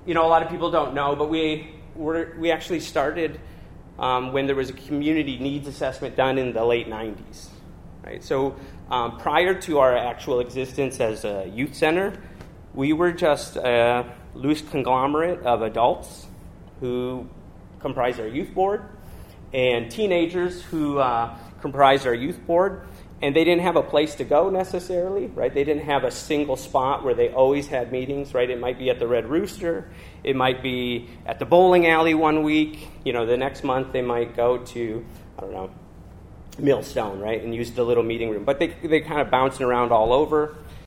a lot of people don't know, but we actually started when there was a community needs assessment done in the late 90s. Right? So prior to our actual existence as a youth center, we were just a loose conglomerate of adults who comprised our youth board and teenagers who comprised our youth board. And they didn't have a place to go necessarily, right? They didn't have a single spot where they always had meetings, right? It might be at the Red Rooster. It might be at the bowling alley one week. The next month they might go to, Millstone, right? And use the little meeting room. But they kind of bouncing around all over.